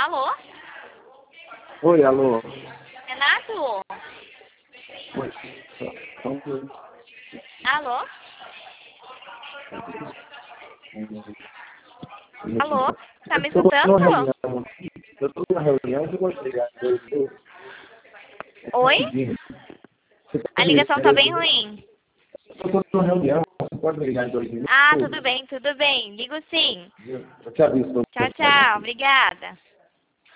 Alô? Oi, alô. Renato? Oi. Alô? Alô? Tá me Eu tô numa escutando? reunião. Eu tô numa reunião, você pode ligar. Oi? Rapidinho. Você A pode ligação tá bem ligar. ruim. Eu tô numa reunião, você pode me ligar em 2 minutos? Ah, tudo bem, tudo bem. Ligo sim. Eu te aviso. Tchau, tchau. Obrigada.